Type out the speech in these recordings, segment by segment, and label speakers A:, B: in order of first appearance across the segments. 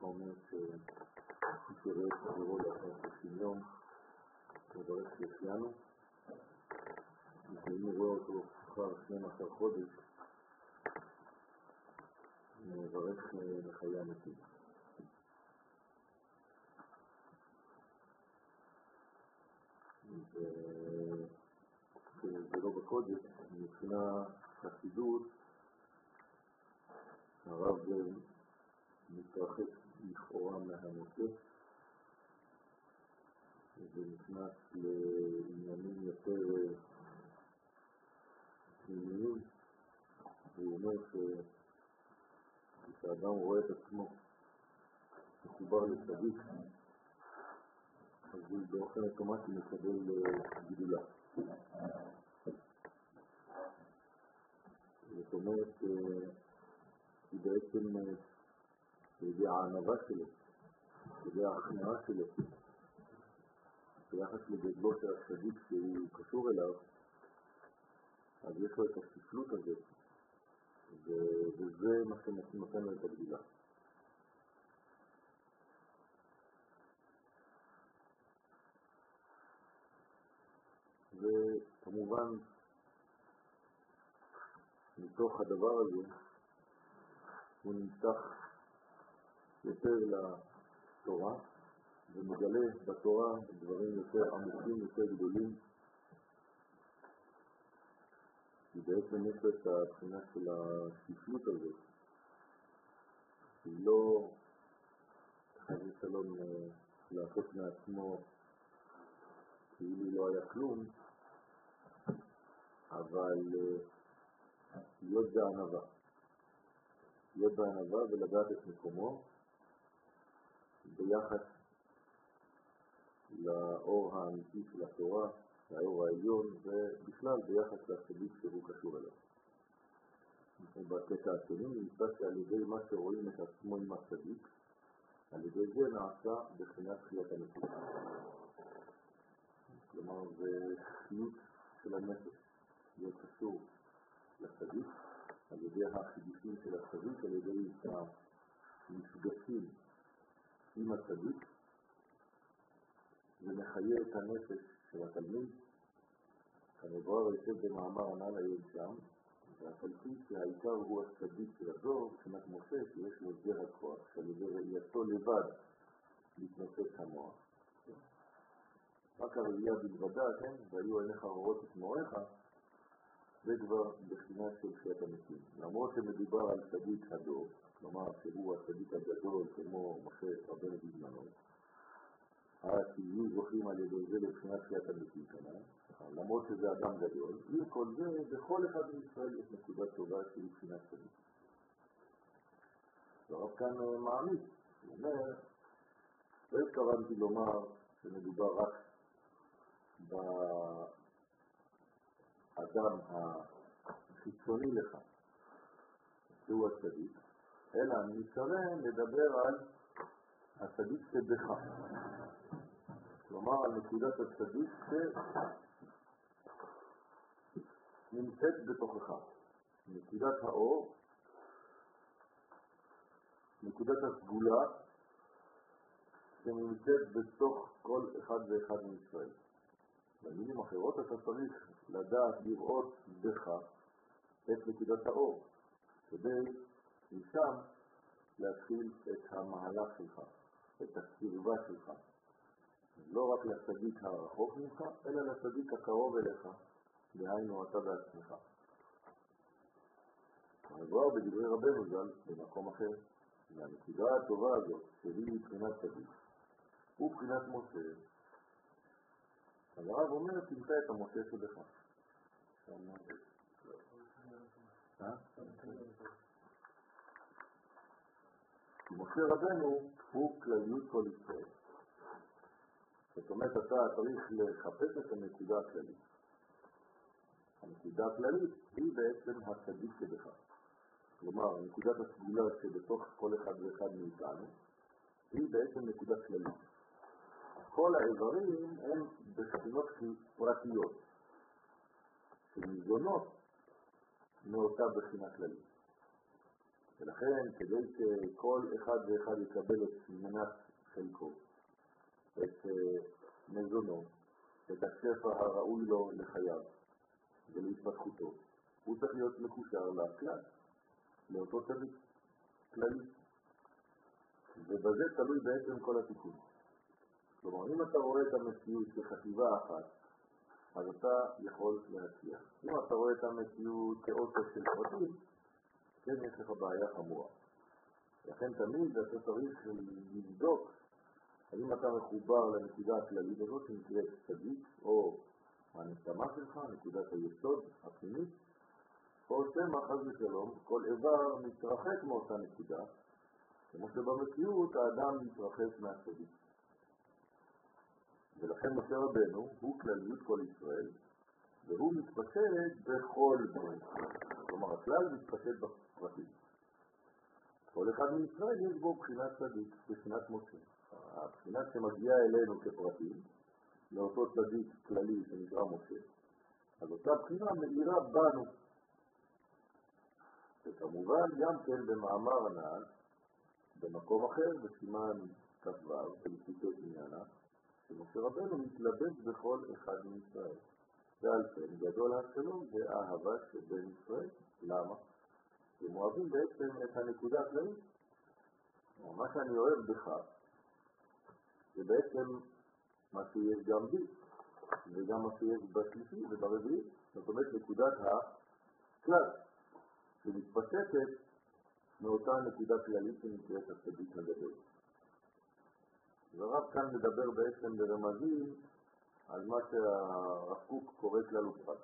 A: אומר שמי שרואה את חברו לאחר 30 יום, מברך שהחיינו, ואם הוא רואה אותו אחר 12 חודש, מברך לחיי המתים. זה לא בקודש, מבחינה חסידות, הרב מתרחק לכאורה מהנושא, ונכנס לעניינים יותר פנימיים, והוא אומר שכשאדם רואה את עצמו מחובר לצדיק, אז הוא באופן אוטומטי מקבל גידולה. זאת אומרת, היא בעצם בידי הענבה שלו, בידי ההכנעה שלו, ביחס לגדלו של הצדיק שהוא קשור אליו, אז יש לו את השפלות הזאת, וזה מה שנותן לו את הגדילה. וכמובן, מתוך הדבר הזה, הוא נמשך יותר לתורה, ומגלה בתורה דברים יותר עמוקים, יותר גדולים, כי בעצם יש את הבחינה של השפלות הזאת, היא לא חייב שלום לעשות מעצמו כאילו לא היה כלום, אבל להיות בענווה. להיות בענווה ולדעת את מקומו ביחס לאור האמיתי של התורה, לאור העליון, ובכלל ביחס לצדיק שהוא קשור אליו. בקטע השני נמצא שעל ידי מה שרואים את עצמו עם הצדיק, על ידי זה נעשה בחינת חיית הנפש. כלומר, זה חיות של הנפש, להיות קשור לצדיק, על ידי החידושים של הצדיק, על ידי המפגשים עם הצדיק, ומחיה את הנפש של התלמיד, כמובן היטב במאמר הנ"ל היום שם, והתלמיד שהעיקר הוא הצדיק של הדור, מבחינת משה, שיש לו זה הכוח, שעל ידי ראייתו לבד להתנוסס המוח. רק הראייה בלבדה, כן? והיו עיניך רואות את מוריך, זה כבר בחינה של חיית המתים. למרות שמדובר על צדיק הדור, כלומר שהוא הצדיק הגדול כמו משה רבנו בזמנו, התהיו זוכים על ידי זה לבחינת חיית המתים כנראה, למרות שזה אדם גדול, עם כל זה, בכל אחד מישראל יש נקודה טובה שהיא בחינת צדיק. והרב כאן מעמיד, הוא אומר, לא התכוונתי לומר שמדובר רק באדם החיצוני לך, שהוא הצדיק, אלא אני מתכוון לדבר על הצדיק שבך. כלומר, על נקודת הצדיק שנמצאת בתוכך. נקודת האור, נקודת הסגולה, שנמצאת בתוך כל אחד ואחד מישראל. במילים אחרות אתה צריך לדעת לראות בך את נקודת האור, כדי משם להתחיל את המהלך שלך, את הקרבה שלך. לא רק לצדיק הרחוק ממך, אלא לצדיק הקרוב אליך, דהיינו אתה בעצמך. כבר בדברי רבנו ז"ל במקום אחר, והנקודה הטובה הזאת, שהיא מבחינת צדיק, ובחינת משה, אז הרב אומר, תמצא את המשה שבך. משה רבנו הוא כלליות כל ישראל. זאת אומרת, אתה צריך לחפש את הנקודה הכללית. הנקודה הכללית היא בעצם הצדיק שבך. כלומר, נקודת הסגולה שבתוך כל אחד ואחד מאיתנו, היא בעצם נקודה כללית. כל האיברים הם בחינות פרטיות, שניזונות מאותה בחינה כללית. ולכן כדי שכל אחד ואחד יקבל את מנת חלקו, את מזונו, את השפע הראוי לו לחייו ולהתפתחותו, הוא צריך להיות מקושר לכלל, לאותו צדיק כללי. ובזה תלוי בעצם כל התיקון. כלומר, אם אתה רואה את המציאות כחטיבה אחת, אז אתה יכול להצליח. אם אתה רואה את המציאות כאוטו של פרטים, כן יש לך בעיה חמורה. לכן תמיד אתה צריך לבדוק האם אתה מחובר לנקודה הכללית הזאת שנקראת צדיק, או הנשמה שלך, נקודת היסוד הפנימית, או שמא חס ושלום, כל איבר מתרחק מאותה נקודה, כמו שבמציאות האדם מתרחק מהצדיק. ולכן משה רבנו הוא כלליות כל ישראל, והוא מתפשט בכל בני ישראל. כלומר, הכלל מתפשט בפרטים. כל אחד מישראל יש בו בחינת צדיק, בחינת משה. הבחינה שמגיעה אלינו כפרטים, לאותו צדיק כללי שנקרא משה, אז אותה בחינה מאירה בנו. וכמובן גם כן במאמר הנ"ל, במקום אחר, בסימן כ"ו, בליקוטי עניינה, שמשה רבנו מתלבט בכל אחד מישראל. ועל כן גדול השלום והאהבה שבין ישראל. למה? הם אוהבים בעצם את הנקודה הכללית. מה שאני אוהב בך, זה בעצם מה שיש גם בי, וגם מה שיש בשלישי וברביעי. זאת אומרת נקודת הכלל, שמתפשטת מאותה נקודה כללית שנקראת הצדיק הגדול. ורב כאן מדבר בעצם ברמזים על מה שהרב קוק קורא כלל ופרט.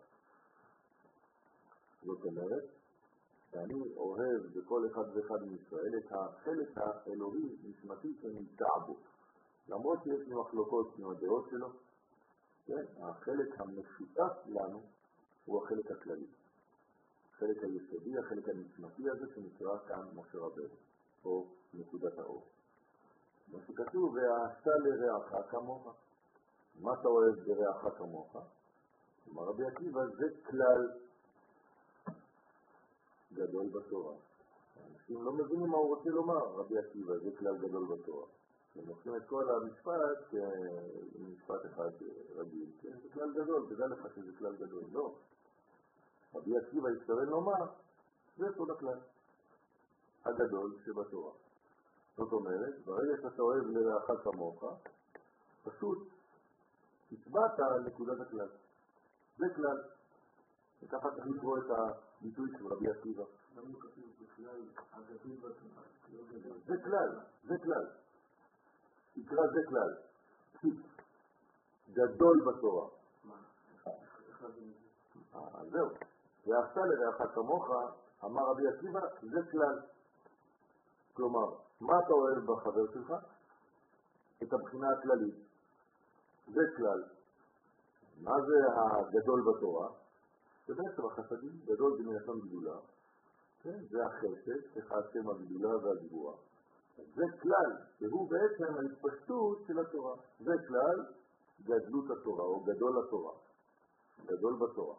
A: זאת אומרת, שאני אוהב בכל אחד ואחד מישראל את החלק האלוהי נשמתי שנמצא בו. למרות שיש לי מחלוקות עם הדעות שלו, כן? החלק המשותף לנו הוא החלק הכללי. החלק היסודי, החלק הנשמתי הזה שנקרא כאן משה רבנו, או נקודת האור. מה שכתוב, ועשת לרעך כמוך. מה אתה אוהב ברעך כמוך? אמר רבי עקיבא, זה כלל גדול בתורה. אנשים לא מבינים מה הוא רוצה לומר, רבי עקיבא, זה כלל גדול בתורה. הם לוקחים את כל המשפט משפט אחד רגיל, כן? זה כלל גדול, תדע לך שזה כלל גדול. לא. רבי עקיבא התכוון לומר, זה סוד הכלל הגדול שבתורה. זאת אומרת, ברגע שאתה אוהב לרעך כמוך, פשוט תצבעת על נקודת הכלל. זה כלל. וככה צריך לקרוא את הביטוי של רבי עקיבא.
B: למה כתוב בכלל הגדול בתורה?
A: זה כלל, זה כלל. תקרא זה כלל. גדול בתורה.
B: מה? איך להבין את זה?
A: זהו. ועשת לרעך כמוך, אמר רבי עקיבא, זה כלל. כלומר, מה אתה אוהב בחבר שלך? את הבחינה הכללית. זה כלל. מה זה הגדול בתורה? זה בעצם החסדים, גדול זה מלשון גדולה. כן? זה החסד, שחסם הגדולה והגבורה. זה כלל, שהוא בעצם ההתפשטות של התורה. זה כלל גדלות התורה, או גדול התורה. גדול בתורה.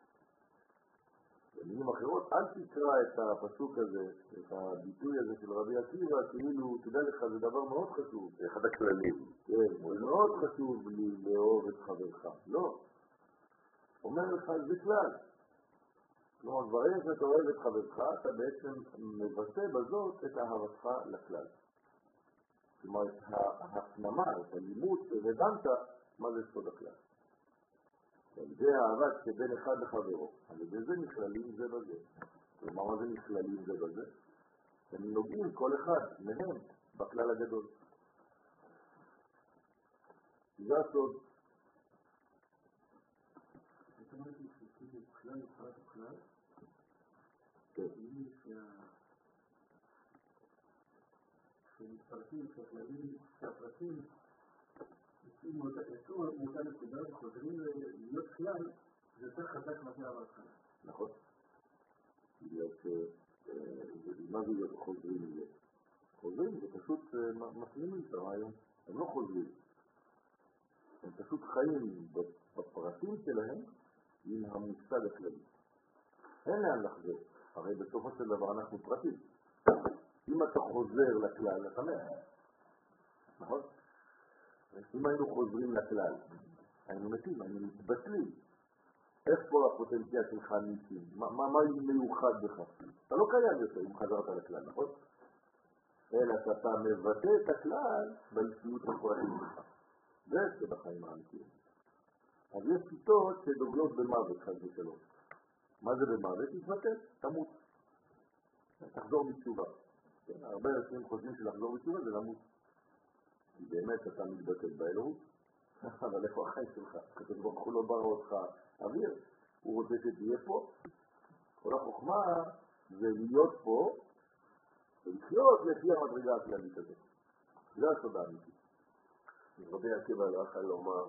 A: במילים אחרות, אל תקרא את הפסוק הזה, את הביטוי הזה של רבי עקיבא, כאילו, תדע לך, זה דבר מאוד חשוב.
C: זה אחד הכללים.
A: כן, זה מאוד חשוב לי לאהוב את חברך. לא. אומר לך, זה כלל. כלומר, ברגע שאתה אוהב את חברך, אתה בעצם מבטא בזאת את אהבתך לכלל. כלומר, את ההפנמה, את הלימוד, הבנת מה זה סוד הכלל. זה האהבה שבין אחד לחברו. על ידי זה נכללים זה בזה. כלומר, מה זה נכללים זה בזה? הם נוגעים כל אחד מהם בכלל הגדול. זה הסוד.
B: זאת אומרת, שכאילו כלל ופרט וכלל, שמתפרטים, שהפרטים יצאו מאותה נקודה וחוזרים להיות כלל, זה יותר חזק מה שהיה בהתחלה.
A: נכון. מה זה להיות חוזרים לזה? חוזרים, זה פשוט משלימים את הרעיון. הם לא חוזרים. הם פשוט חיים בפרטים שלהם עם המושג הכללי. אין לאן לחזור. הרי בסופו של דבר אנחנו פרטים. אם אתה חוזר לכלל, אתה מת. נכון? אם היינו חוזרים לכלל, היינו מתים, היינו מתבטלים. איך פה הפוטנציאל שלך ניסים? מה מיוחד בך? אתה לא קיים יותר אם חזרת לכלל, נכון? אלא שאתה מבטא את הכלל באישיות הפרטית שלך. זה שבחיים האמיתיים. אז יש שיטות שדוגלות במוות, חס ושלום. מה זה במוות? תתבטל, תמות. תחזור בתשובה. הרבה אנשים חושבים שלחזור בתשובה זה למות. כי באמת אתה מתבטל באלוהות. אבל איפה החיים שלך? כתוב ברוך הוא לא ברא אותך אוויר. הוא רוצה שתהיה פה. כל החוכמה זה להיות פה ולחיות לפי המדרגה הכללית הזאת. זה הסוד האמיתי.
C: רבי עקיבא לא יכול לומר,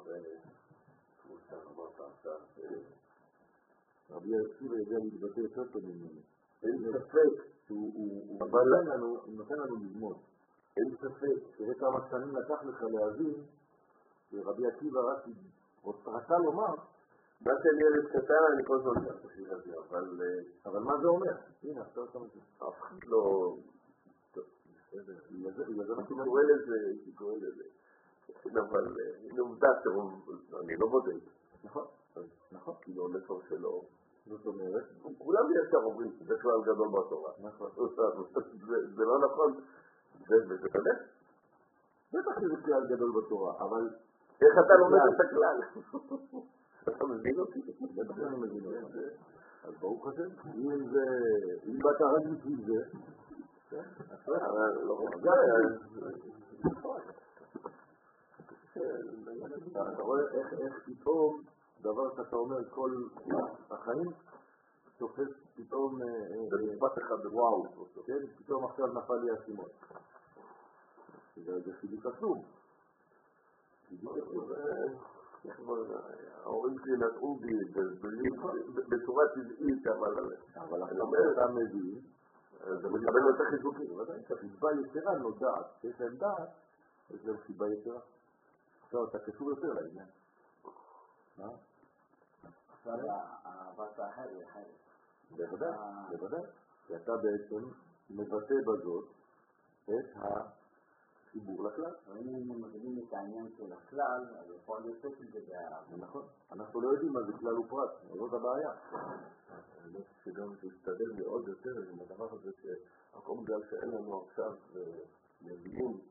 A: רבי עקיבא יודע להתבטא יותר טוב ממנו.
C: אין ספק
A: שהוא נותן לנו ללמוד.
C: אין ספק.
A: תראה כמה שנים לקח לך להבין שרבי עקיבא רצה לומר,
C: מה שאני ילד קטן אני כל זמן צריך בשביל הזה,
A: אבל מה זה אומר? הנה, עכשיו אתה מבין.
C: אף אחד לא... קורא לזה, אבל הנה עובדה, אני לא בודק.
A: נכון, נכון.
C: כי לא לסור שלו.
A: זאת אומרת,
C: כולם ישר אומרים, זה כלל גדול בתורה.
A: נכון.
C: זה לא נכון, וזה באמת.
A: בטח שזה כלל גדול בתורה, אבל...
C: איך אתה לומד את הכלל? אתה מבין אותי?
A: בטח אני מבין אותי. אז ברוך השם, אם באת רק בשביל זה, אתה רואה איך פתאום דבר שאתה אומר כל החיים תופס פתאום
C: במשפט אחד
A: וואו, פתאום עכשיו נפל לי הסימון. זה חידוש עצום.
C: ההורים שלי נתנו בי בצורה טבעית, אבל
A: אתה מבין
C: זה מקבל יותר חיזוקים.
A: חיבה יתרה נודעת, שיש להם דעת, יש להם חיבה יתרה. עכשיו אתה קשור יותר לעניין.
B: עכשיו האהבת האחר היא אחרת.
A: בוודאי, בוודאי. כי אתה בעצם מבטא בזאת את החיבור לכלל.
B: אם מבינים את העניין של הכלל, אז יכול להיות שזה באהבה.
A: נכון. אנחנו לא יודעים מה זה כלל ופרט, זאת הבעיה.
C: שגם תשתדל מאוד יותר עם הדבר הזה שהכל בגלל שאין לנו עכשיו מבינים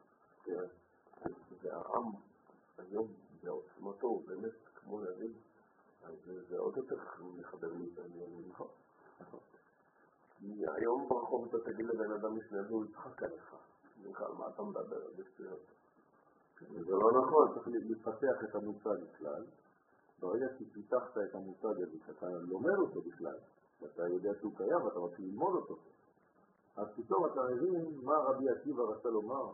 C: שהעם היום בעוצמתו באמת כמו להגיד, אז זה עוד יותר מחבר לי את העניין.
A: נכון.
C: כי היום ברחוב אתה תגיד לבן אדם משנה והוא יצחק עליך. בכלל, מה אתה מדבר? בשטויות.
A: זה לא נכון, צריך לפתח את המושג בכלל. ברגע שפיתחת את המושג הזה, שאתה לומד אותו בכלל, ואתה יודע שהוא קיים ואתה רוצה ללמוד אותו, אז פתאום אתה מבין מה רבי עקיבא רצה לומר,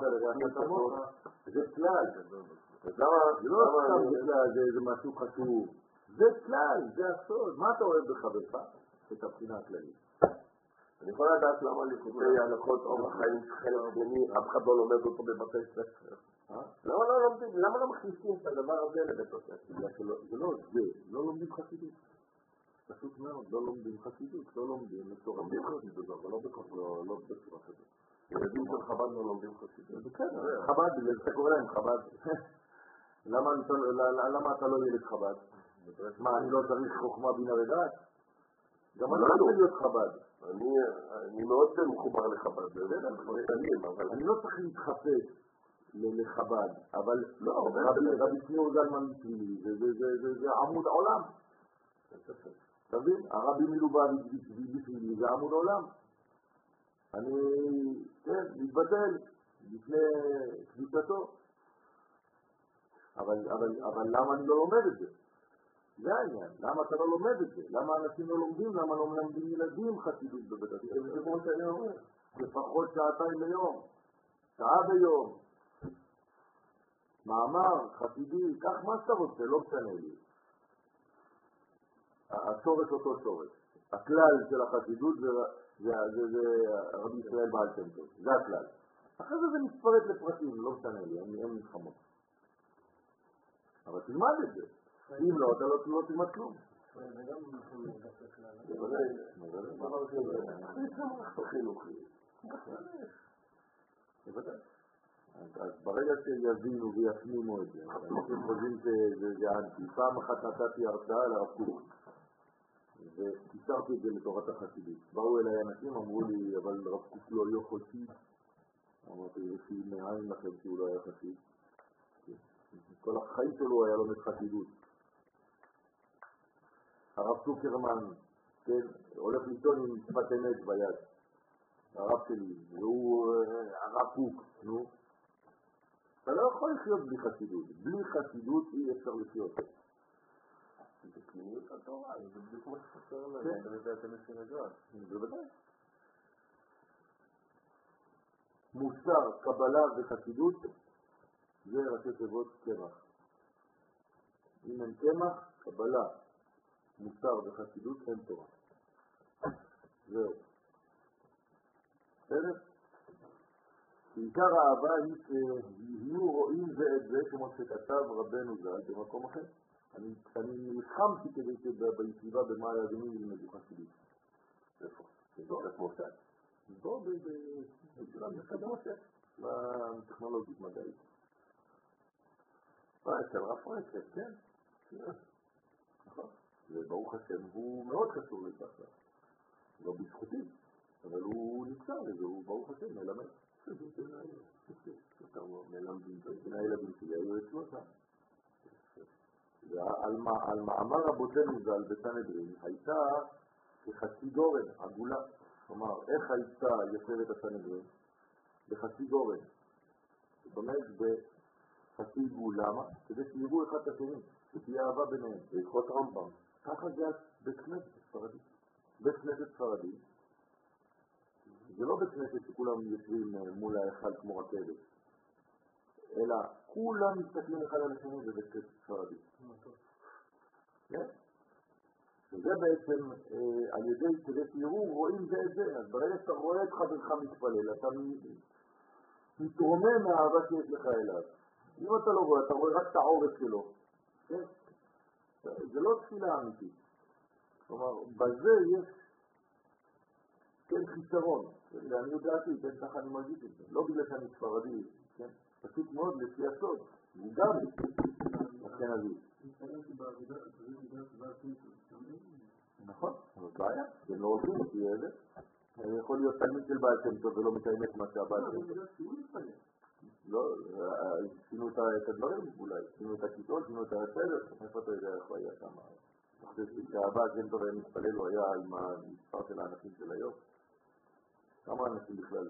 A: זה כלל. זה לא כלל, זה משהו חשוב. זה כלל, זה הסוד. מה אתה אוהב בחברך? את הבחינה הכללית.
C: אני יכול לדעת למה ליכודי הלכות אורח חיים חלק שני, אף אחד לא לומד אותו בבתי ספר. למה לא לומדים? למה לא מכניסים את הדבר הזה לבית הספר?
A: זה לא לומדים חסידות. פשוט מאוד, לא לומדים חסידות, לא לומדים בצורה חסידות, אבל לא בצורה חסידות.
C: ילדים של חב"ד לא לומדים חסידות.
A: בסדר, חב"ד, אתה קורא להם חב"ד. למה אתה לא ילד חב"ד? מה, אני לא צריך חוכמה בינה ודעת? גם אני לא צריך להיות חב"ד.
C: אני מאוד מחובר לחב"ד,
A: אני לא צריך להתחפש לחב"ד, אבל רבי שניאור זלמן מצרי, זה עמוד עולם. תבין? הרבי מלובביץ' בשבילי זה עמוד עולם. אני, כן, מתבטל לפני כניסתו. אבל למה אני לא לומד את זה? זה העניין. למה אתה לא לומד את זה? למה אנשים לא לומדים? למה לא מלמדים ילדים חסידות בבית הספר? זה כמו שאני אומר. לפחות שעתיים ביום. שעה ביום. מאמר, חסידי, כך מה שאתה רוצה, לא משנה לי. השורש אותו שורש. הכלל של החסידות זה רבי ישראל בעל שם טוב. זה הכלל. אחרי זה מתפרט לפרטים, לא משנה לי, אין מלחמות. אבל תלמד את זה. אם לא, אתה לא תלמד כלום.
B: זה גם נכון לדעת הכלל.
C: בוודאי. חינוכי.
A: בוודאי. אז ברגע שיבינו ויפנימו את זה, אנשים חושבים שזה אנטי. פעם אחת נתתי הרצאה לרב קוק, וקישרתי את זה לתורת החסידות. באו אליי אנשים, אמרו לי, אבל רב קוק לא היה חסיד. אמרתי, לפי מאין לכם שהוא לא היה חסיד? כל החיים שלו היה לומד חסידות. הרב צוקרמן, כן, הולך ליטון עם שפת אמת ביד. הרב שלי, והוא הרב קוק, נו. אתה לא יכול לחיות בלי חסידות. בלי חסידות אי אפשר לחיות.
C: זה פנימיות התורה, זה בדיוק מה שחסר לנו, אתה יודע, אתם עושים את זה.
A: בוודאי. מוסר, קבלה וחסידות, זה ראשי תיבות קמח. אם אין קמח, קבלה, מוסר וחסידות, אין תורה. זהו. בסדר? שעיקר האהבה היא שיהיו רואים זה את זה, כמו שכתב רבנו ז"ל במקום אחר. אני נלחמתי כדי שבישיבה במעלה אדומים ילמדו חסידות. איפה? בקריית משה. בוא בקריית משה. בטכנולוגית מדעית. אצל רב פרנקל, כן. נכון. וברוך השם הוא מאוד חשוב לכך. לא בזכותי, אבל הוא נמצא לזה, הוא ברוך השם מלמד. מלמדים בין הילדים שלי, היו אצלו שם. על מאמר רבותינו ז"ל בסנהדרין הייתה כחצי גורן, עגולה. כלומר, איך הייתה יושבת הסנהדרין? בחצי גורן. זאת אומרת, בחצי עיגול. למה? כדי שיראו אחד את השני, שתהיה אהבה ביניהם. בעקבות רמב"ם. ככה זה בית כנסת ספרדי. בית כנסת ספרדי. זה לא בית כנסת שכולם יושבים מול האחד כמו רכבת. אלא כולם מסתכלים אחד על השני בבית כנסת ספרדי. וזה בעצם על ידי כדי שיראו רואים זה את זה. אז ברגע שאתה רואה את חברך מתפלל, אתה מתרומם מהאהבה שיש לך אליו. אם אתה לא רואה, אתה רואה רק את העורף שלו. זה לא תפילה אמיתית. כלומר, בזה יש כן חיסרון. אני יודעתי, כן, ככה אני מרגיש את זה. לא בגלל שאני ספרדי, כן? פשוט מאוד לפי הסוד. הוא גם אשכנזי. נכון, אבל בעיה. הם לא עושים אותי איזה. יכול להיות תלמיד של בעל שם טוב ולא מקיים את מה שהבעל שם טוב. לא, שינו את הדברים אולי. שינו את הכיתות, שינו את הסדר. איפה אתה יודע איך הוא היה שם? אני חושב שהבעל שם טוב היה מתפלל, הוא היה עם המספר של האנשים של היום. כמה אנשים בכלל?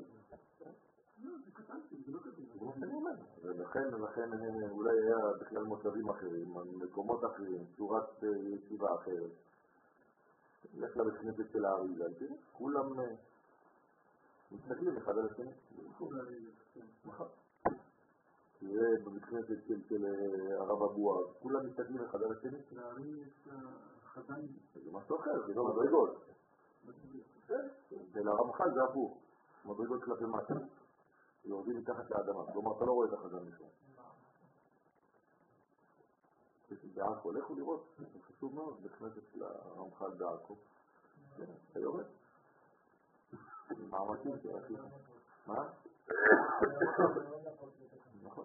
A: ולכן אולי היה בכלל מוצבים אחרים, מקומות אחרים, צורת ישיבה אחרת. יש לה בכנסת של האריזה, כולם מסתכלים אחד על השני. נכון. תראה בכנסת של הרב אבואב, כולם מסתכלים אחד על השני. זה משהו אחר, זה לא מדרגות. ולרמח"ל זה הפוך, מדרגות כלפי מטה. יורדים מתחת לאדמה, כלומר אתה לא רואה את החזן בכלל. בעכו, לכו לראות, זה חשוב מאוד, בכנסת של הרמח"ל בעכו. אתה יורד? מאמצים שעשינו. מה? נכון.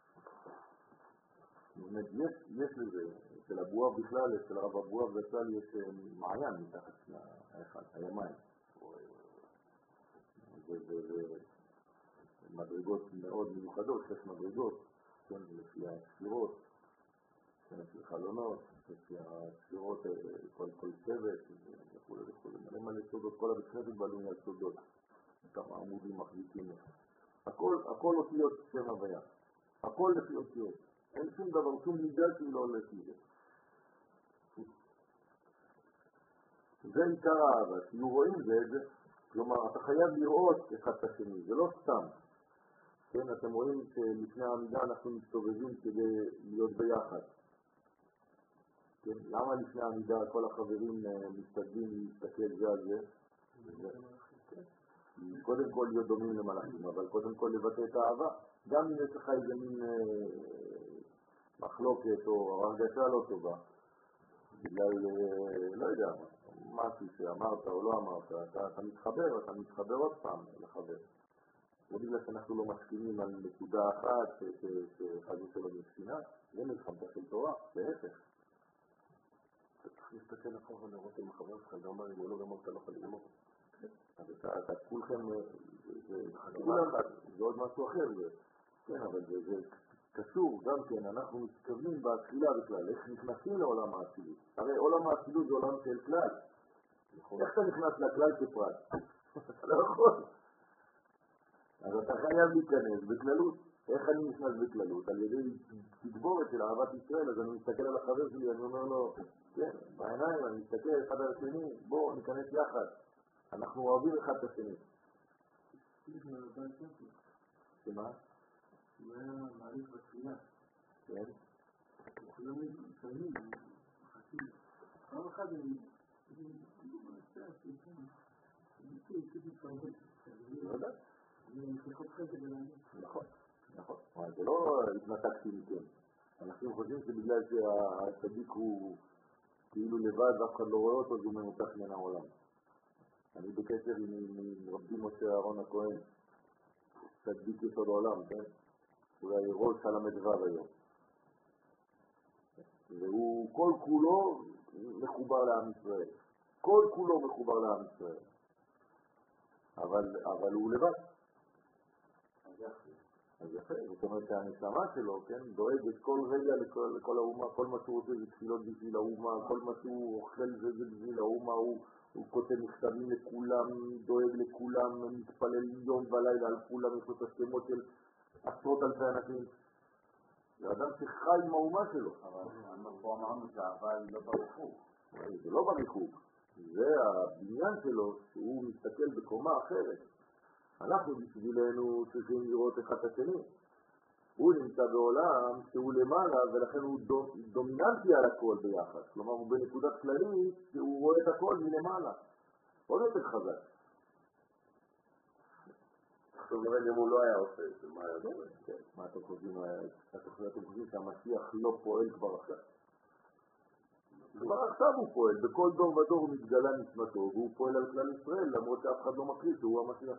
A: יש לזה, אצל אבואב בכלל, אצל הרב אבואב בכלל יש מעיין מתחת לאחד, הימיים. מדרגות מאוד מיוחדות, 6 מדרגות, כן, לפי הספירות, כן, לפי חלונות, לפי הספירות, כל שבט, וכו' וכו'. מלא סודות, כל הבית בלוני על סודות. כמה עמודים מחזיקים. הכל אותיות שם הוויה. הכל לפי אותיות. אין שום דבר, שום מידה שהיא לא לפי זה. זה עיקר האהבה, שיהיו רואים זה את זה. כלומר, אתה חייב לראות אחד את השני, זה לא סתם. כן, אתם רואים שלפני העמידה אנחנו מסתובבים כדי להיות ביחד. כן, למה לפני העמידה כל החברים מסתגלים להסתכל זה על זה? קודם כל להיות דומים למלאכים, אבל קודם כל לבטא את האהבה. גם אם יש לך איזה מין מחלוקת או הרגשה לא טובה, בגלל, לא יודע, משהו שאמרת או לא אמרת, אתה מתחבר עוד פעם לחבר. לא בגלל שאנחנו לא מסכימים על נקודה אחת שחד ושלום משכינה, זה מלחמתה של תורה, להפך.
C: אתה צריך להסתכל אחורה ולראות אם החבר שלך גמר, אם הוא לא גמר, אתה לא יכול לגמור.
A: אז אתה כולכם, זה עוד משהו אחר, כן, אבל זה קשור גם כן, אנחנו מתכוונים בתחילה בכלל, איך נכנסים לעולם האצילות. הרי עולם האצילות זה עולם של כלל. איך אתה נכנס לכלל כפרט? אתה לא יכול. אז אתה חייב להיכנס בכללות. איך אני נכנס בכללות? על ידי תגבורת של אהבת ישראל. אז אני מסתכל על החבר שלי, אני אומר לו, כן, בעיניים, אני מסתכל אחד על השני, בואו ניכנס יחד. אנחנו אוהבים אחד את השני. שמה?
B: הוא היה מעריך בתחילה.
A: כן?
B: וכולם מתקיימים, מחכים. פעם אחת אני
A: נכון. זה לא התנתקתי מכם. אנשים חושבים שבגלל שהצדיק הוא כאילו לבד ואף אחד לא רואה אותו, זה מנותק מן העולם. אני בקשר עם רבי משה אהרון הכהן, צדיק יסוד העולם, כן? אולי ראש על המדבר היום. והוא כל כולו מחובר לעם ישראל. כל כולו מחובר לעם ישראל. אבל הוא לבד. אז יפה. זאת אומרת שהנשמה שלו, כן, דואגת כל רגע לכל האומה, כל מה שהוא עושה זה תפילות בשביל האומה, כל מה שהוא אוכל זה בשביל האומה, הוא כותב מכתבים לכולם, דואג לכולם, מתפלל יום ולילה על כולם, יש לו את השמות של עשרות אלפי אנשים. זה אדם שחי עם האומה שלו.
B: אבל פה אמרנו שהאהבה היא לא בריחוק.
A: זה לא בריחוק. זה הבניין שלו שהוא מסתכל בקומה אחרת. אנחנו בשבילנו צריכים לראות אחד את השני. הוא נמצא בעולם שהוא למעלה ולכן הוא דומיננטי על הכל ביחד. כלומר הוא בנקודת כללית שהוא רואה את הכל מלמעלה. עוד יותר חזק.
C: עכשיו נראה אם הוא לא היה עושה את זה, מה היה עושה?
A: כן, מה אתם חושבים שהמשיח לא פועל כבר עכשיו? כבר עכשיו הוא פועל, בכל דור ודור הוא מתגלה נשמתו והוא פועל על כלל ישראל למרות שאף אחד לא מכיר שהוא המשיח.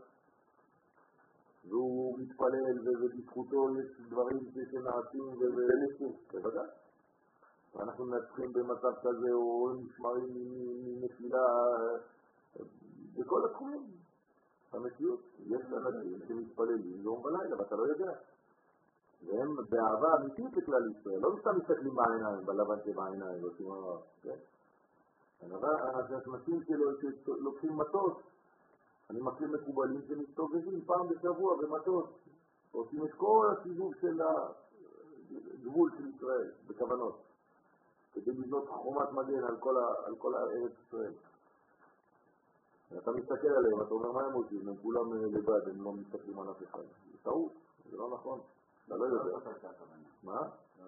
A: והוא מתפלל ובזכותו יש דברים שנעשים וניסים, בוודאי. ואנחנו מנצחים במצב כזה או נשמרים מנפילה בכל התחומים. המציאות, יש אנשים שמתפללים יום ולילה ואתה לא יודע. והם באהבה אמיתית לכלל ישראל, לא סתם מסתכלים בעיניים, בלבן שבעיניים, לא עושים הרב, כן? האנשים שלוקחים מטוס, אני מכיר מקובלים שמסתובבים פעם בשבוע במטוס, עושים את כל הסיבוב של הגבול של ישראל, בכוונות, כדי לבנות חומת מגן על כל הארץ ישראל. אתה מסתכל עליהם, אתה אומר מה הם עושים, הם כולם לבד, הם לא מסתכלים על אף אחד. זה טעות, זה לא נכון. אתה לא יודע. מה?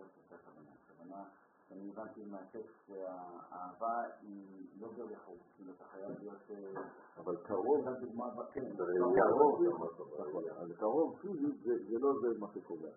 B: אני הבנתי מהטקסט שהאהבה היא לא בריחוק, כאילו אתה חייב להיות...
A: אבל קרוב,
B: כן,
A: קרוב פיזית זה לא זה מה שקובע.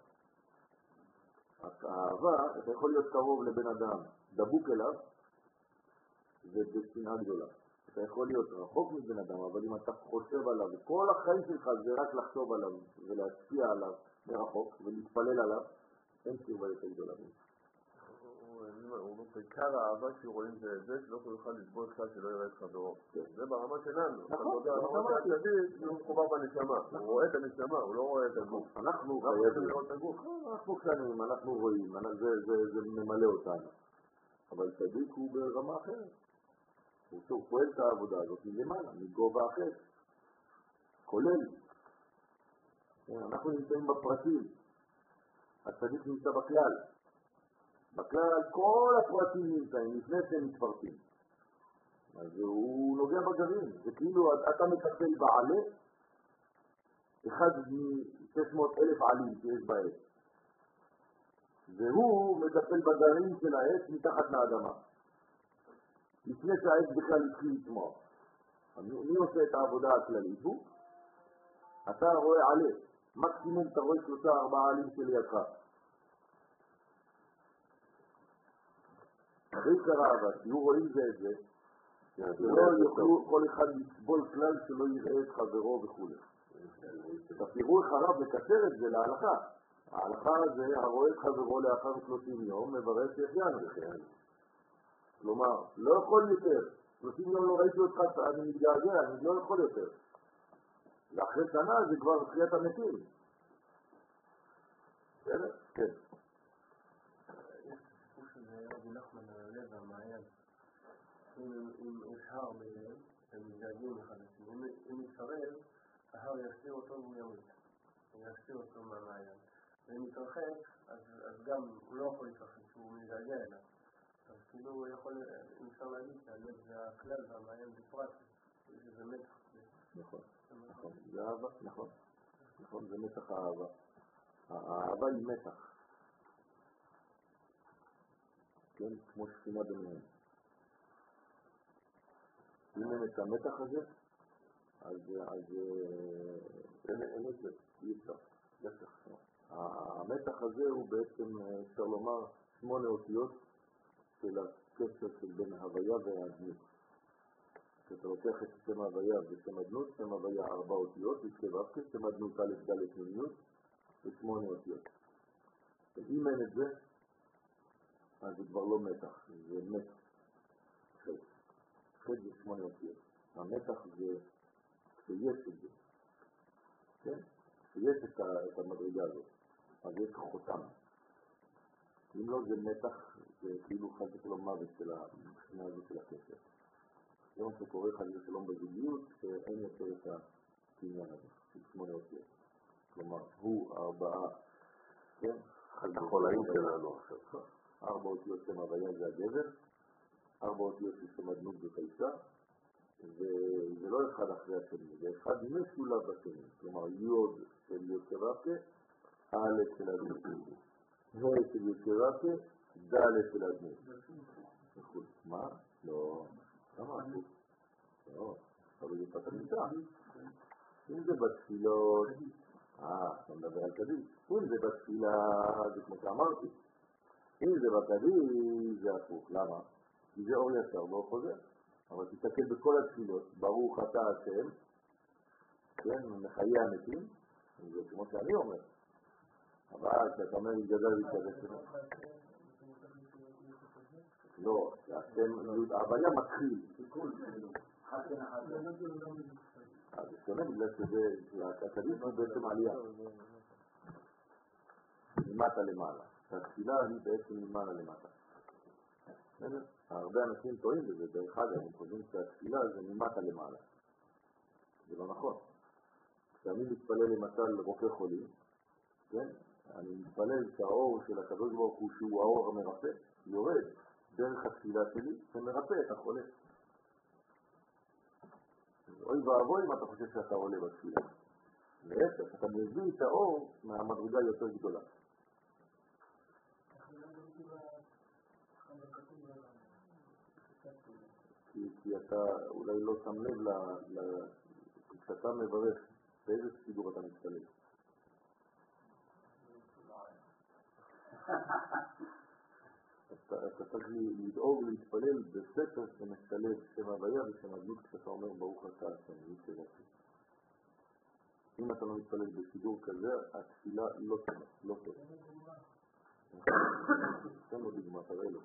A: האהבה, אתה יכול להיות קרוב לבן אדם, דבוק אליו, זה בשנאה גדולה. אתה יכול להיות רחוק מבן אדם, אבל אם אתה חושב עליו, כל החיים שלך זה רק לחשוב עליו ולהשפיע עליו מרחוק ולהתפלל עליו, אין קרבה יותר גדולה.
C: הוא בעיקר האהבה שרואים זה שלא כל אחד לסבול קצת שלא יראה את חברו. זה ברמה שלנו.
A: נכון.
C: ברמה שהצדיק הוא מחובר בנשמה. הוא רואה את הנשמה, הוא לא רואה את הגוף.
A: אנחנו חייבים לראות את הגוף. אנחנו קטנים, אנחנו רואים, זה ממלא אותנו. אבל צדיק הוא ברמה אחרת. הוא פועל את העבודה הזאת מלמעלה, מגובה אחר. כולל. אנחנו נמצאים בפרטים. הצדיק נמצא בכלל. בכלל כל הפרטים נמצאים, לפני שהם מתפרטים. אז הוא נוגע בגרעין. זה כאילו אתה מטפל בעלה, אחד מ-600,000 עלים שיש בעץ. והוא מטפל בגרעין של העץ מתחת לאדמה. לפני שהעץ בכלל התחיל לצמוח. מי עושה את העבודה הכללית? הוא? אתה רואה עלה. מקסימום אתה רואה 3-4 עלים שלידך. בעיקר אהבה, תהיו רואים זה את זה, שלא יוכלו כל אחד לסבול כלל שלא יראה את חברו וכו'. תפתירו את חרב לקצר את זה להלכה. ההלכה זה הרואה את חברו לאחר 30 יום מברך שהחיינו. כלומר, לא יכול יותר. 30 יום לא ראיתי אותך, אני מתגעגע, אני לא יכול יותר. לאחרי שנה זה כבר תחיית המתים. בסדר? כן.
D: יש סיפור של רבי נחמן הלב והמעיין. אם יש הר ביניהם, הם מתגעגעים אחד לשני. אם יתקרב, ההר יסיר אותו והוא ימות. הוא יסיר אותו מהמעיין. ואם יתרחק, אז גם הוא לא יכול להתרחק, הוא מתגעגע אליו. אז כאילו הוא יכול, אם אפשר להגיד שהלב זה הכלל והמעיין בפרט, זה מתח.
A: נכון, נכון, זה אהבה, נכון, נכון, זה מתח האהבה. האהבה היא מתח. כן, כמו שכינה ביניהם. אם אין את המתח הזה, אז אין את זה, אי אפשר, להפך. המתח הזה הוא בעצם, אפשר לומר, 8 אותיות של הקשר של בין ההוויה והאדנות. כשאתה לוקח את שם ההוויה ושם אדנות, שם ההוויה 4 אותיות, התכוונתי, שם אדנות א' ד' מיניות, ו8 אותיות. אם אין את זה, אז זה כבר לא מתח, זה מתח. חד זה 8 אותיות. המתח זה כשיש את זה. כן? כשיש את המדרגה הזאת. אז יש חותם. אם לא זה מתח, זה כאילו חד ושלום מוות של המבחינה הזאת של הקשר. זה מה שקורה חד ושלום בזוגיות, שאין יותר את הקניין הזה, של 8 אותיות. כלומר, הוא 4, כן?
C: החולאים שלנו עכשיו.
A: 4 אותיות שם הוויה זה הגבר, 4 אותיות של שם אדנות זה האישה, וזה לא אחד אחרי השני, זה אחד משולב בשני. כלומר, יוד של יוד קרקה, א' של אדנות. ה' של יוד קרקה, ד' של אדנות. מה? לא. למה? לא. אבל זה פתח מיטה. אם זה בתפילות, אתה מדבר על קדיש. אם זה בתפילה, זה כמו שאמרתי. אם זה בקדיש, זה הפוך. למה? כי זה אור ישר, לא חוזר. אבל תסתכל בכל התפילות, ברוך אתה השם, כן, מחיי המתים, זה כמו שאני אומר. אבל כשאתה אומר להתגדל להתקדש, לא, ההוויה מתחיל. זה שונה בגלל שהקדיש הוא בעצם עלייה. ממטה למעלה. התפילה היא בעצם ממעלה למטה. הרבה אנשים טועים בזה, דרך אגב, הם חושבים שהתפילה זה ממטה למעלה. זה לא נכון. כשאני מתפלל למשל רופא חולים, כן? אני מתפלל שהאור של הקדוש ברוך הוא שהוא האור המרפא, יורד דרך התפילה שלי ומרפא את החולה. אוי ואבוי אם אתה חושב שאתה עולה בתפילה. להפך, אתה מביא את האור מהמדרגה יותר גדולה. כי אתה אולי לא שם לב כשאתה מברך, באיזה סידור אתה מתפלל? אתה צריך לדאוג להתפלל בספר שמשתלב שם הוויה ושם אדנות כשאתה אומר ברוך אתה השם, מתקדש. אם אתה לא מתפלל בסידור כזה, התפילה לא טובה, לא טובה. תן לו דוגמה, תראה לו.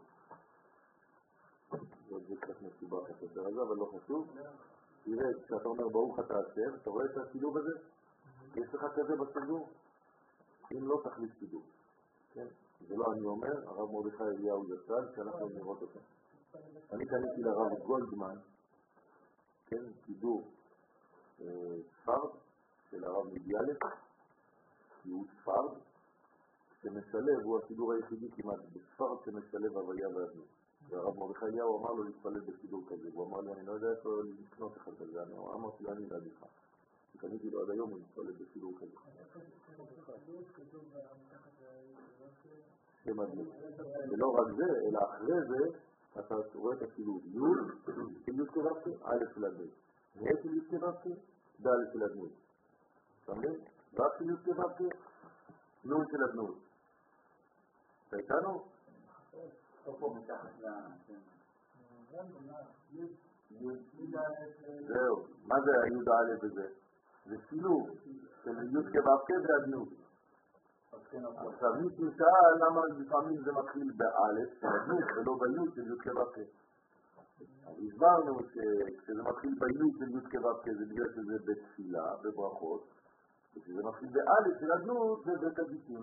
A: זה קצת מסובך הספר הזה, אבל לא חשוב. תראה, כשאתה אומר ברוך אתה השם, אתה רואה את הסידור הזה? יש לך כזה בסידור? אם לא, תחליט סידור. כן? זה לא אני אומר, הרב מרדכי אליהו זצ"ל, שאנחנו נראות אותם. אני קניתי לרב גולדמן, כן, סידור ספרד של הרב מדיאלף, שהוא ספרד, שמשלב, הוא הסידור היחידי כמעט בספרד שמשלב הוויה ואדנות. והרב מרדכי אליהו אמר לו להתפלל בסידור כזה, הוא אמר לי, אני לא יודע איפה לקנות אחד כזה, אני אמרתי לו, אני להדיך. קניתי לו עד היום, הוא מתפלל בסידור כזה. שם אדנות. ולא רק זה, אלא אחרי זה, אתה רואה את הסידור, י' של י' קרבתי, א' של אדנות. ה' של י' קרבתי, ד' של אדנות. שומעים? ו' של י' קרבתי, נ' של אדנות. אתה איתנו?
B: פה מתחת
A: זהו, מה זה היוד א' בזה? זה שילוב של יוד כו' ועד יוד. עכשיו מישהו שאל למה לפעמים זה מתחיל באלף ולא ביוד של יוד כו'. אז הסברנו שכשזה מתחיל ביוד של יוד כו' זה בגלל שזה בתפילה, בברכות, וכשזה מתחיל באלף של הדנות זה בקדישים.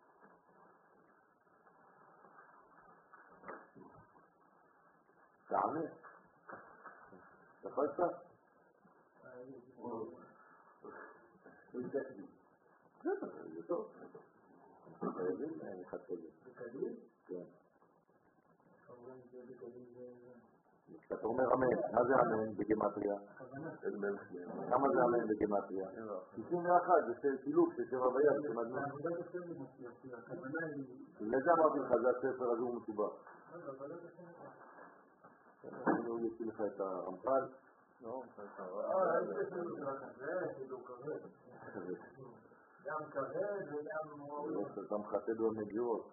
A: תענה. תפסת? זה טוב. חייבים? אין אחד כזה. בקדיש? כן. כשאתה אומר אמן, מה זה אמן בגמטריה? כמה זה אמן בגמטריה? 61, זה שילוב של שבע ויד שמדמה. לזה אמרתי לך, זה הספר הזה הוא מסובך. אני אוציא לך את הרמח"ל.
E: גם כבד וגם...
A: אתה מחטא לו מגירות.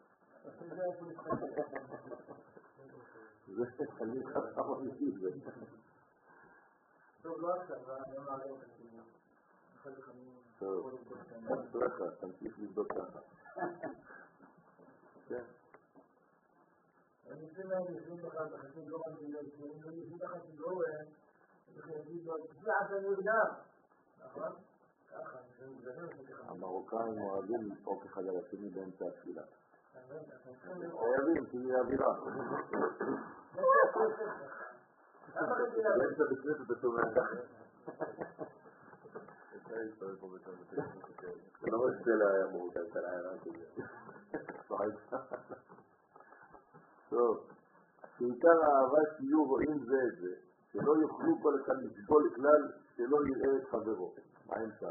A: זה אני חסר אמיתי זה.
E: טוב, לא עכשיו, אני מעלה את הכיוון.
A: טוב, תלך, תמשיך לבדוק ככה. כן.
E: אני אשים להם יושבים לך את החצים לא רגילים, אם לא יושבים לך את גורן, צריך להגיד לו, תצלח את המרדם. נכון? ככה, זה מגזרים שככה.
A: המרוקאים אוהבים לצעוק אחד על השני באמצע התפילה. חייבים, תהיה אווירה. באמצע בכנסת בתומר.
C: זה לא מסתלה היה מרוקאים, זה היה רק זה.
A: טוב, שעיקר האהבה שיהיו רואים זה את זה, שלא יוכלו כל אחד לסבול כלל, שלא יראה את חברו. מה אין שם?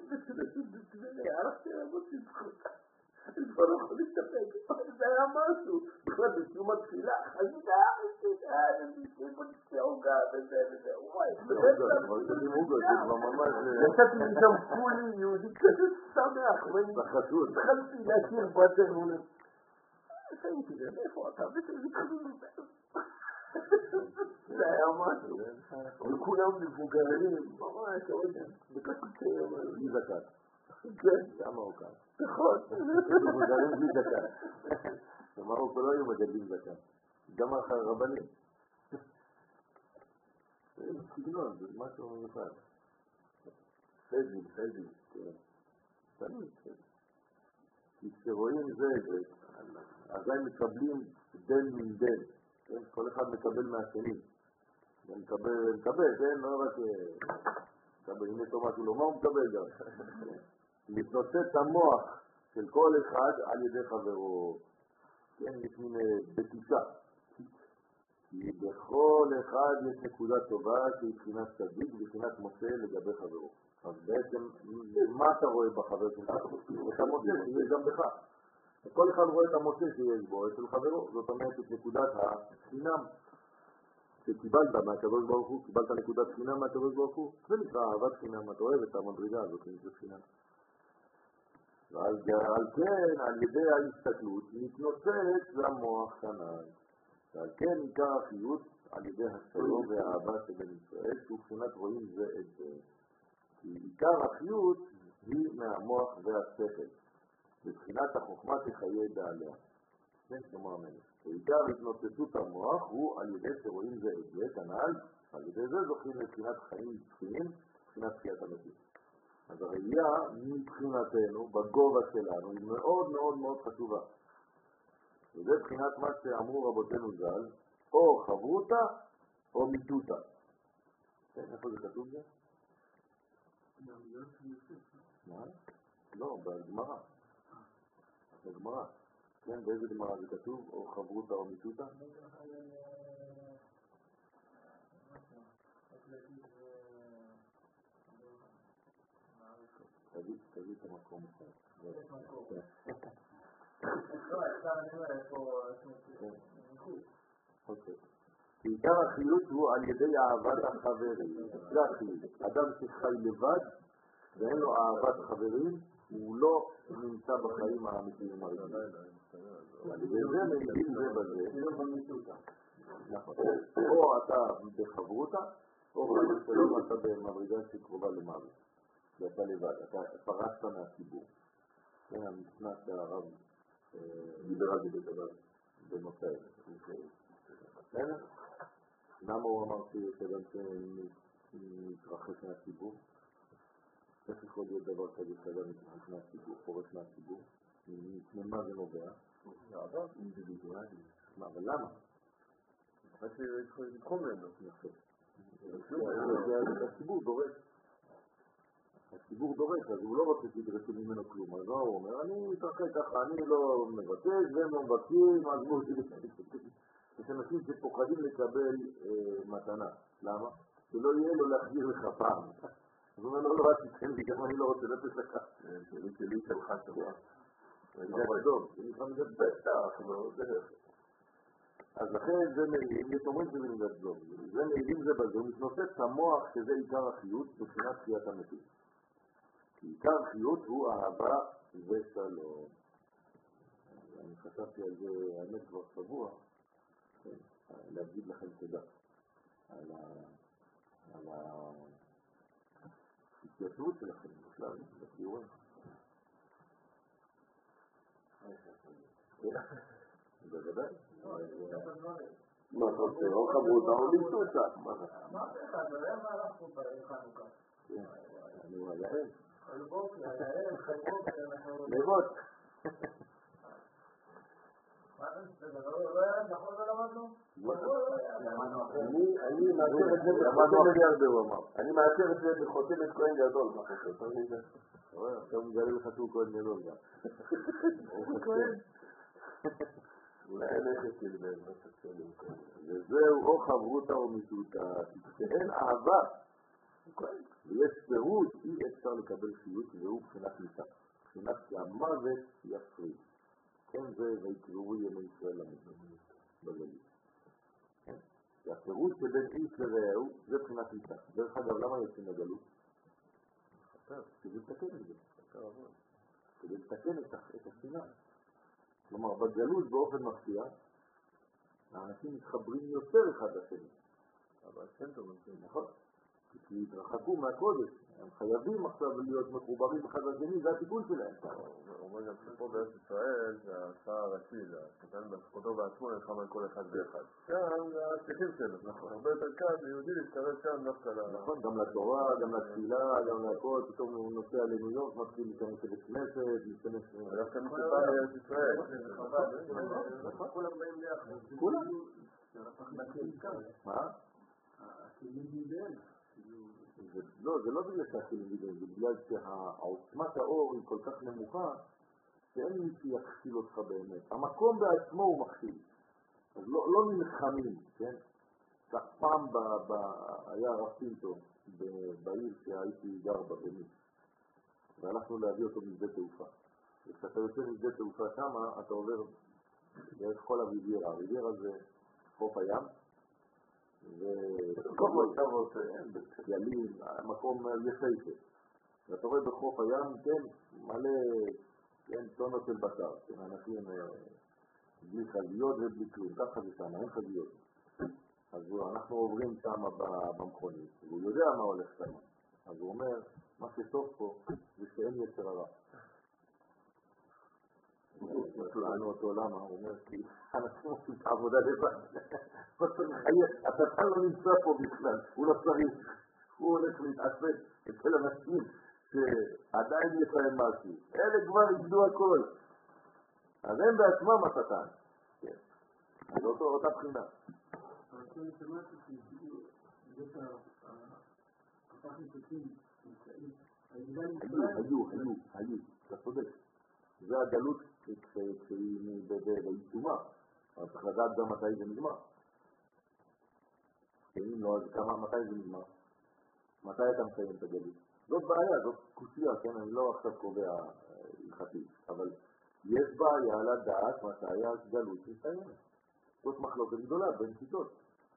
C: הלכתי לעבוד שזכות. אני כבר לא יכול להסתפק, זה היה משהו. בכלל בסיום התפילה, חזידה, בוא נצא עוגה וזה וזה. וואי, יצאתי משם כולי יהודי כזה שמח, והתחלתי להכיר בתנו. חייתי זה, איפה אתה? זה היה משהו. וכולם מבוגרים, ממש, בקשת קיים.
A: בלי זקן.
C: כן.
A: זה המרוקאים.
C: נכון.
A: מבוגרים בלי זקן. במרוקו לא היו מגדלים זקן. גם הרבנים. זה סגנון, זה משהו מיוחד. חזי, כן. תמיד, כן. כי כשרואים זה, אז הם מקבלים דל מן דל. כל אחד מקבל מהשני. מקבל, כן? לא רק... אם יש לו משהו לומר, הוא מקבל גם. מתנוצץ המוח של כל אחד על ידי חברו. כן, יש מין בתישה. כי בכל אחד יש נקודה טובה שהיא בחינת צדיק ובחינת משה לגבי חברו. אז בעצם, מה אתה רואה בחבר שלך? את המשה שיש גם בך. כל אחד רואה את המשה שיש בו אצל חברו. זאת אומרת, את נקודת החינם שקיבלת מהקדוש ברוך הוא, קיבלת נקודת חינם מהקדוש ברוך הוא, זה נקרא אהבת חינם. אתה אוהב את המדרגה הזאת, נקודת חינם. ועל כן, על ידי ההסתכלות, מתנוצץ למוח כנ"ל. ועל כן עיקר החיות על ידי השלום והאהבה שבין ישראל, שהוא בחינת רואים זה את זה. כי עיקר החיות היא מהמוח והשכל. בבחינת החוכמה תחיה בעליה. כן, כמו המלך. ועיקר התנוצצות המוח הוא על ידי שרואים זה את זה, כנ"ל, על ידי זה זוכים לבחינת חיים תחינים, בבחינת תחיית המתים. אז הראייה מבחינתנו, בגובה שלנו, היא מאוד מאוד מאוד חשובה. וזה בחינת מה שאמרו רבותינו ז"ל, או חברותה או מיתותה. כן, איפה זה כתוב זה? מה? לא, בגמרא. בגמרא. כן, באיזה גמרא זה כתוב? או חברותה או מיתותה? תביא את המקום הזה. עיקר החיות הוא על ידי אהבת החברים. זה החיות. אדם שחי לבד ואין לו אהבת חברים, הוא לא נמצא בחיים האמיתיים הרגילים. על ידי זה מגיעים זה בזה. נכון. או למטה, או חס ושלום אתה במדרגה שקרובה למוות, ואתה לבד, אתה פרצת מהציבור. כן, המשנה שהרב דיבר על זה בדבר בנושא הזה. למה הוא אמר שכיוון שמתרחש מהציבור? איך יכול להיות דבר כזה שאדם מתרחש מהציבור, פורש מהציבור? ממה זה נובע?
C: זה אינדיבידואלי.
A: אבל למה?
C: אחרי שיכול לתחום ממנו.
A: יפה. הציבור דורש. הציבור דורש, אז הוא לא רוצה שידרשו ממנו כלום. אז הוא אומר, אני מתרחק ככה, אני לא מבקש, והם לא מבקשים, אז הוא יש אנשים שפוחדים לקבל מתנה. למה? שלא יהיה לו להחזיר לך פעם. אז הוא אומר לו, לא רק תתן לי, גם אני לא רוצה לתת לך. שלי שלך שבוע. זה טוב, זה נקרא מגד בטח, אז לכן זה מעילים, יש אומרים שזה מגד זום. זה מעילים זה בזה, הוא מתנוסס את המוח שזה עיקר החיות בחינת חיית המתים. כי עיקר החיות הוא אהבה ושלום. אני חשבתי על זה, האמת כבר שבוע, להגיד לכם תודה על ההתיישבות שלכם בכלל, בשיעורים. בוודאי.
C: מה אתה רוצה? לא חברו אותה, או לימדו אותה.
E: אמרתי לך, זה היה מהלך פה בחנוכה.
A: אני הוא היה עד.
E: חלבוק, היה עד, חלבוק, אנחנו...
A: לראות.
E: מה אתה מסתכל? לא היה עד, נכון ולמדנו?
C: אני מאשר את זה אני מאשר את זה בחותמת כהן גדול.
A: עכשיו מגלה לך שהוא כהן גדול גם.
C: אולי הנכס שלי בעזרת השם.
A: וזהו או חברותה או מיתותה, שאין אהבה. ויש פירוש, אי אפשר לקבל חיות, והוא בחינת מיתה. בחינת שהמוות יפריד. כן, זה ויקראו ימי ישראל למות בגליל. והפירוש שבין איש לרעהו, זה בחינת מיתה. דרך אגב, למה יוצאים לגלות? כדי לתקן את זה. כדי לתקן את השנאה. כלומר, בגלות באופן מפתיע, האנשים מתחברים יותר אחד לשני. אבל כן טוב, נכון? כי התרחקו מהקודש, הם חייבים עכשיו להיות מחוברים אחד לשני, זה הטיפול שלהם.
C: אומר גם שפה בארץ ישראל, זה השעה הראשי, זה קטן בזכותו בעצמו, נלחם על כל אחד ואחד. שם זה השליחים שלו, נכון. הרבה יותר קל ליהודי להשתרב שם דווקא
A: נכון, גם לתורה, גם לתפילה, גם להכל, פתאום הוא נוסע לניו יורק, מתחיל להיכנס לבית כנסת, להיכנס...
C: דווקא מספר לארץ ישראל.
A: נכון.
E: כולם באים ליחד.
A: כולם? מה? לא, זה לא בגלל שהכלים גדולים, זה בגלל שהעוצמת האור היא כל כך נמוכה שאין מי שיכשיל אותך באמת. המקום בעצמו הוא מכשיל. אז לא נלחמים, כן? פעם היה רב פינטו בעיר שהייתי גר בה בניס, והלכנו להביא אותו משדה תעופה. וכשאתה יוצא משדה תעופה שם, אתה עובר דרך כל הריביירה. הריביירה זה חוף הים, וגלים, מקום יפהפה. ואתה רואה בחוף הים, כן, מלא, כן, טונות של בשר, כן, אנשים בלי חזיות ובלי כלום, ככה זה שם, אין חזיות. אז אנחנו עוברים שם במכונית, והוא יודע מה הולך שם. אז הוא אומר, מה שטוב פה זה שאין יצר הרע. שאלנו אותו למה, הוא אומר, כי אנשים עושים את העבודה לבד. אתה לא נמצא פה בכלל, הוא לא צריך, הוא הולך להתעסק אצל אנשים שעדיין יש להם משהו. אלה כבר יגדו הכל. אז הם בעצמם השטן. כן. אז אותה בחינה.
E: אבל אני שמעתי שזה הפך נתקים,
A: היו, אתה צודק. זה הגלות כשהיא בעיצומה, אבל צריך לדעת גם מתי זה נגמר. אם לא, אז מתי זה נגמר? מתי אתה מסיים את הגלות? זאת בעיה, זאת קושייה, כן? אני לא עכשיו קובע הלכתית, אבל יש בעיה לדעת מתי הגלות מסיימת. זאת מחלוקת גדולה בין שיטות.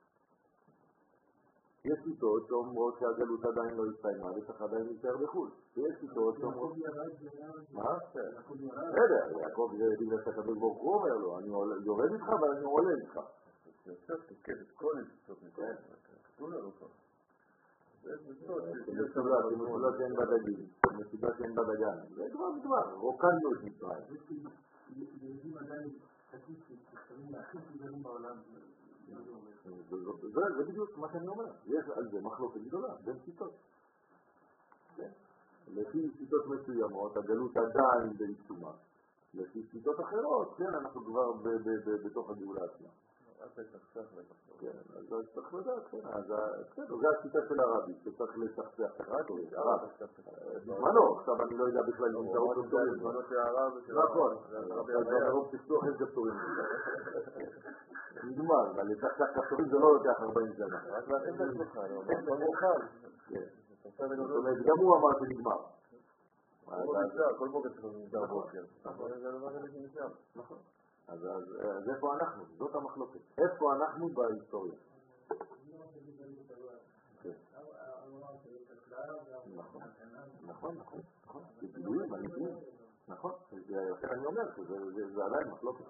A: יש שיטות שאומרות שהגלות עדיין לא הסתיימה, וצריך עדיין להישאר בחו"ל. ויש שיטות שאומרות... מה? בסדר, יעקב זה בגלל שהקדוש ברוך הוא אומר לו, אני יורד איתך ואני עולה איתך. מסיבה שאין בדגים, מסיבה שאין בדגן. זה דבר, רוקנו את מצרים.
E: יהודים עדיין סטטיסטית, יכולים להכי סיגרים בעולם.
A: זה בדיוק מה שאני אומר. יש על זה מחלוקת גדולה, בין שיטות. לפי שיטות מסוימות, הגלות עדיין בעיצומה. לפי שיטות אחרות, כן, אנחנו כבר בתוך הגאולה עצמה. כן, אז צריך לדעת, כן, זה השיטה של הרבי, שצריך לצחצח את הרב. בזמנו, עכשיו אני לא יודע בכלל אם זה עוד כפתורים. בזמנו של הרב, נכון, עכשיו הרוב תפתוח את כפתורים. נגמר, אבל לצחצח כפתורים זה לא לוקח 40 שנה. רק להכין את עצמך, לא מאוחר. גם הוא אמר שנגמר. כל בוקר שלנו נשאר בוקר. נכון. אז איפה אנחנו? זאת המחלוקת. איפה אנחנו בהיסטוריה? נכון. זה גילויים, אמיתיים. נכון. אני אומר שזה עדיין מחלוקת.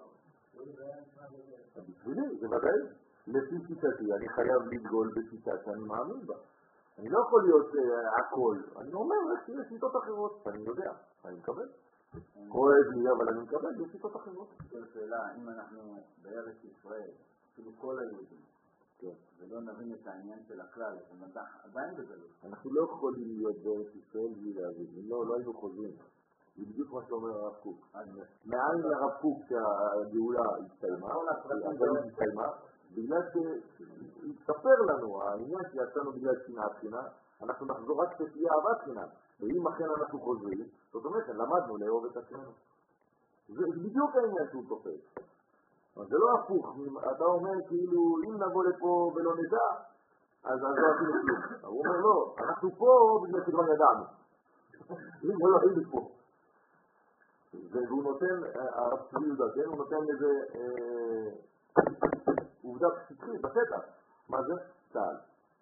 A: בשבילי, זה ודאי. לפי שיטתי, אני חייב לגדול בשיטה שאני מאמין בה. אני לא יכול להיות הכל. אני אומר, יש שיטות אחרות. אני יודע, אני מקבל. כואב לי, אבל אני מקבל בשיטות אחרות.
B: זו שאלה, אם אנחנו בארץ ישראל, כאילו כל היהודים, ולא נבין את העניין של הכלל, אז עדיין בגלות.
A: אנחנו לא יכולים להיות בארץ ישראל בלי להבין. לא היינו חוזרים. זה בדיוק מה שאומר הרב קוק. מעין לרב קוק שהגאולה הסתיימה, בגלל שהתספר לנו, העניין שיצאנו בגלל שנאת חינם, אנחנו נחזור רק שתהיה אהבת חינם. ואם אכן אנחנו חוזרים, זאת אומרת, למדנו לאהוב את עצמנו. זה בדיוק העניין שהוא תופס. זה לא הפוך, אתה אומר כאילו, אם נבוא לפה ולא נדע, אז לא עשינו כלום. הוא אומר לא, אנחנו פה בגלל שכבר ידענו. אם לא היינו פה. והוא נותן, הרב צבי יהודה, הוא נותן לזה עובדה פסיכית בשטח. מה זה? צה"ל.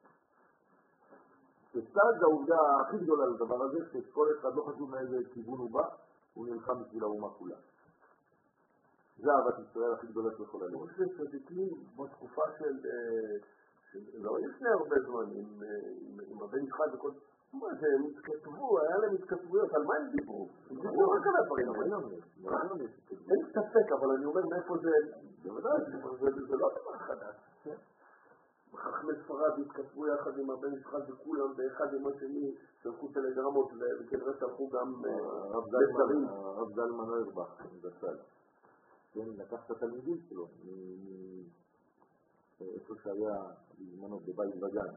A: שצה"ל זה העובדה הכי גדולה לדבר הזה, שכל אחד לא חשוב מאיזה כיוון הוא בא, הוא נלחם בשביל האומה כולה. זה אהבת ישראל הכי גדולה שיכולה להיות.
C: הוא חושב שצדיקים בתקופה של... לא לפני הרבה זמן, עם הבן יחד וכל... מה זה, הם התכתבו, היה להם התכתבויות, על מה הם דיברו? הם דיברו רק על הדברים האלה. אין ספק, אבל אני אומר מאיפה זה... זה לא דבר חדש. חכמי ספרד התכתבו יחד עם הבן יחד וכולם, ואחד עם השני שלחו טלגרמות, וכנראה שלחו גם לזרים.
A: הרב זלמן אוירבך, בצל. לקח את התלמידים שלו, איפה שהיה בזמנו בבית וגן.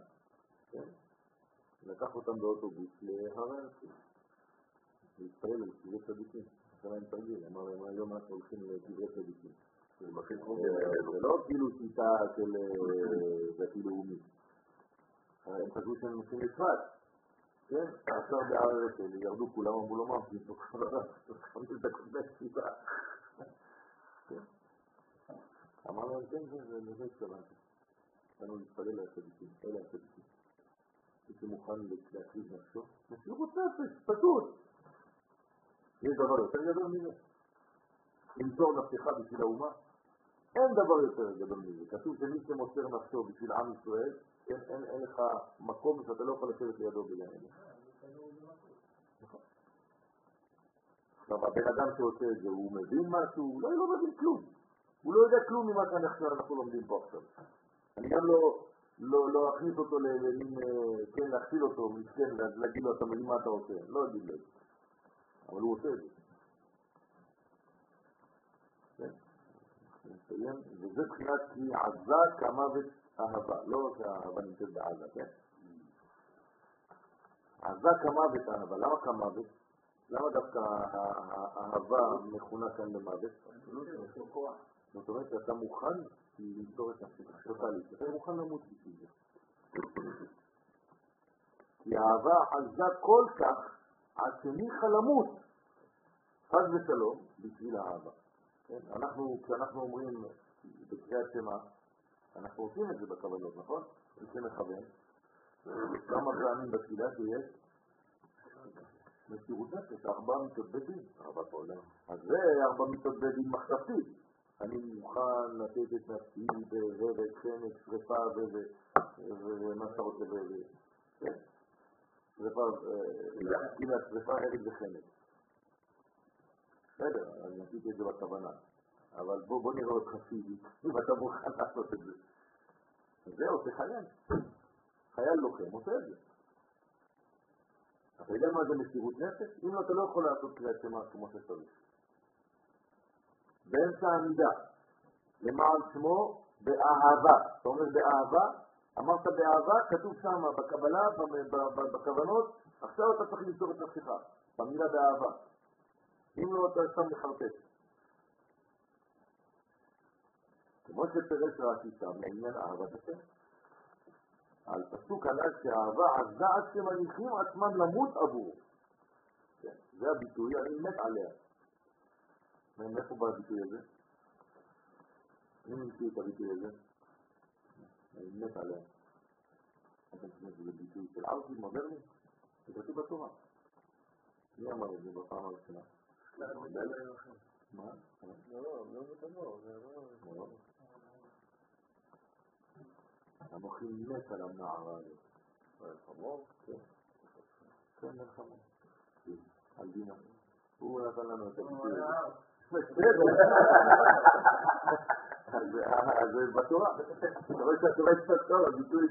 A: לקח אותם באוטובוס להרי הרצל. להתפלל לקברי צדיקים. עשה להם תרגיל, אמר להם היום אנחנו הולכים לקברי צדיקים. זה לא כאילו שיטה של דתי לאומי. הם חשבו שהם נוסעים לצפת. כן? עכשיו בהר הרצל ירדו כולם, אמרו לו מה, זה כבר הרב, זה 5 דקות מהסיבה. אמר להם כן, זה לזה התכוונתי. באנו להתפלל לצדיקים, אלה הצדיקים. מי מוכן להקריב נפשו? מסירות נפש, פשוט. יש דבר יותר גדול מזה. למסור נפשך בשביל האומה? אין דבר יותר גדול מזה. כתוב שמי שמוסר נפשו בשביל עם ישראל, אין לך מקום שאתה לא יכול לשבת לידו בגן עדן. עכשיו, הבן אדם שעושה את זה, הוא מבין משהו? הוא לא מבין כלום. הוא לא יודע כלום ממה שאנחנו לומדים פה עכשיו. אני גם לא אכניס אותו למין, כן, להכפיל אותו, מסכן, להגיד לו, אתה מבין מה אתה עושה. לא אגיד לו. אבל הוא עושה את זה. נסיים, וזה תחילת כי עזה כמוות אהבה. לא שהאהבה נמצאת בעזה, כן? עזה כמוות אהבה. למה כמוות? למה דווקא האהבה מכונה כאן למוות? זאת אומרת שאתה מוכן למסור את נפשך, טוטלית, אתה מוכן למות בשביל זה. כי האהבה עזה כל כך עד שניחא למות, חס ושלום, בשביל האהבה. כשאנחנו אומרים בקריאת שמע, אנחנו עושים את זה בכוונות, נכון? זה מכוון. כמה פעמים בתפילה שיש מסירות נפש, 4 מיתות בדין, 4 פעמים. אז זה 4 מיתות בדין מחשבתית. אני מוכן לתת את נפשי ואת חנק, שריפה ומה שאתה רוצה שריפה, הנה שריפה, הרג וחנק. בסדר, אני נתתי את זה בכוונה. אבל בוא נראה אותך פיזית, אם אתה מוכן לעשות את זה. זה עושה חייל. חייל לוחם עושה את זה. אתה יודע מה זה מסירות נפש? אם לא, אתה לא יכול לעשות קריאת שמע כמו שצריך. באמצע העמידה, למען שמו באהבה. אתה אומר באהבה, אמרת באהבה, כתוב שם בקבלה, בכוונות, עכשיו אתה צריך למסור את נפשך, במילה באהבה. אם לא, אתה סתם מחרטט. כמו שפרש רש"י שם, לעניין אהבת השם. על פסוק ענק שהאהבה עזה עד שמניחים עצמם למות עבור. כן, זה הביטוי, אני מת עליה. מאיפה בא הביטוי הזה? מי נמציא את הביטוי הזה? אני מת עליה. אתם חושבים שזה ביטוי של ארצי מודרני? זה כתוב בתורה. מי אמר את זה בפעם הראשונה? מה?
C: לא בתורה, זה לא...
A: אנוכי מת על הנערה הזאת.
C: חמור?
A: כן. כן, חמור. על דינה. הוא נתן לנו את הביטוי הזה. אז זה בתורה. אתה רואה שהתורה קצת טוב, הביטוי.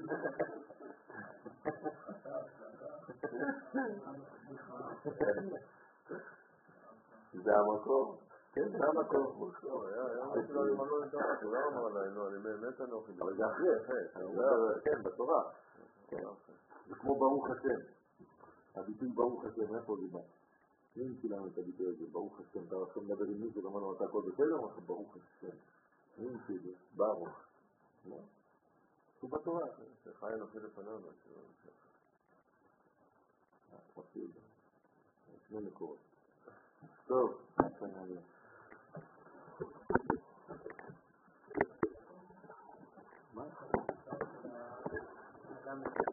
A: זה המקום. כן, זה המקום. אבל זה אחרי. כן, בתורה. זה כמו ברוך השם. הביטוי ברוך השם, איפה זה בא? מי נמציא לנו את הביטוי הזה? ברוך השם. אתה עכשיו מדבר עם מישהו, אמרנו, אתה הכל בסדר? אמרנו, ברוך השם. מי נמציא את זה? ברוך. הוא בתורה.
C: שחי נופל לפניו.
A: תפסיד. שני מקורות. טוב. מה?